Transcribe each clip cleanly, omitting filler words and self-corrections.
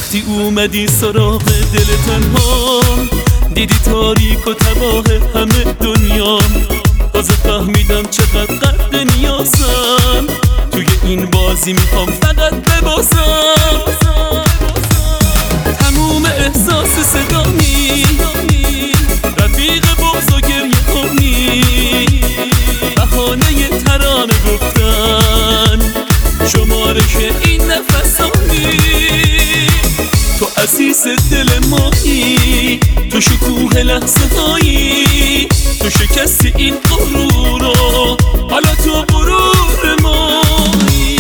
وقتی اومدی سراغ دل تنهام، دیدی تاریک و تباه همه دنیام. تازه فهمیدم چقدر قد نیازم، توی این بازی میخوام فقط ببازم. تموم احساس صدامی، رفیق بغض و گریه کنی، بهانه ترانه گفتن، شمارش این نفسانی. تو عزیز دل مایی، تو شکوه لحظه هایی، تو شکستی این غرور رو، حالا تو غرور مایی.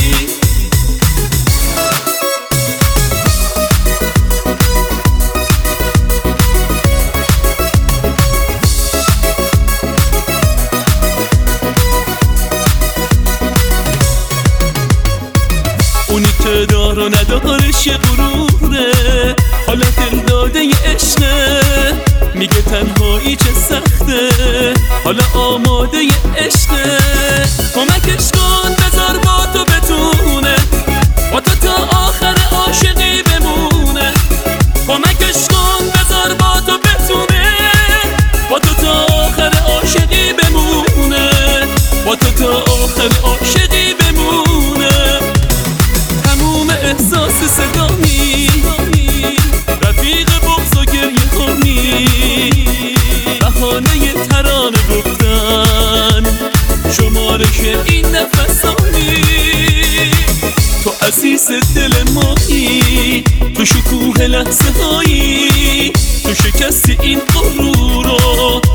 اونی که دار و ندارش غروره، حالا دل داده ی عشقه، میگه تنهایی چه سخته، حالا آماده ی عشقه. کمکش کن بذار با تو بتونه، با تو تا آخر عاشقی بمونه. کمکش کن بذار با تو بتونه، با تو تا آخر عاشقی بمونه، با تو تا آخر عاشقی بمونه. تموم احساس صدامی، رفیق بغض و گریه کنی، بهانه ترانه گفتن، شمارش این نفسانی. تو عزیز دل مایی، تو شکوه لحظه هایی، تو شکستی این غرور رو،